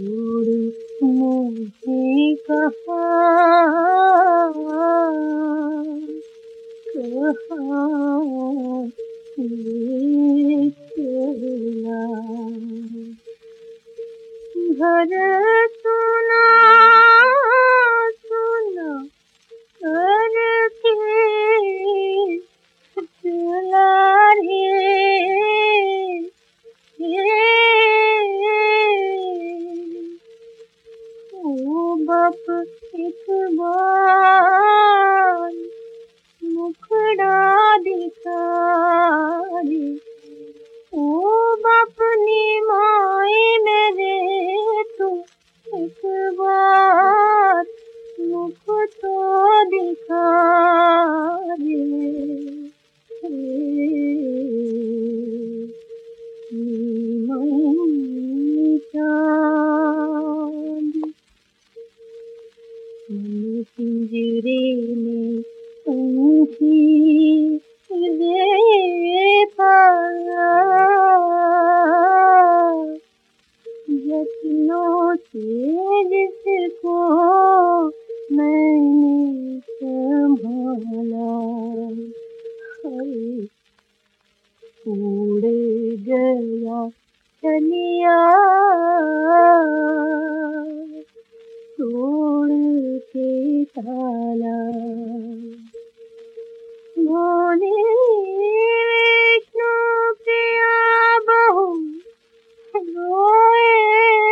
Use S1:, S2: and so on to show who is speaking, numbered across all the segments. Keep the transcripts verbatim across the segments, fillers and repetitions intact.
S1: छोड़ मुझे कहाँ कहाँ ले चला। घर सुना सुना करके चला रे, ओ बाप एक बार मुखड़ा दिखा रे, ओ बाप निमाए मेरे तू एक बार मुख तो दिखा रे। मन पिंजरे में पंछी रे पाया, जतनों से जिसको मैंने संभाला, उड़ गया चलिया तोड़ के ताला। बोले विष्णु प्रिया बहु रोए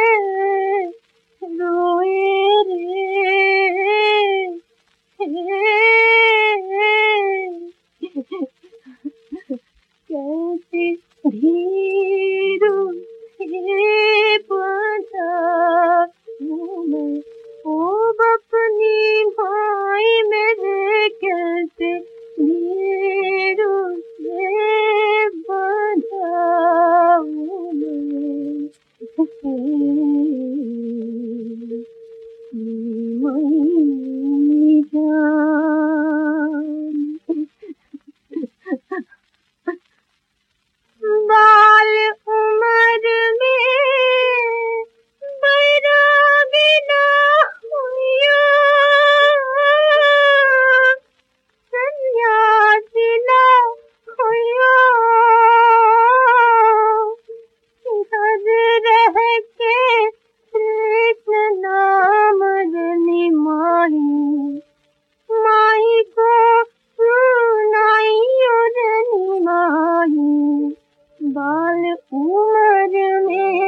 S1: रोए रे, कैसे धीरू हे बांधा हूँ मैं, ओ अपनी भाई मेरे कैसे धीरू हे बांधा हूँ मैं। मई जान बाल उम्र में बैरागी ना हुआ, सन्यासी ना हुआ, घर रह के कृष्ण नाम जनी माही, माही को सुनाई और जनी माही। बाल उम्र में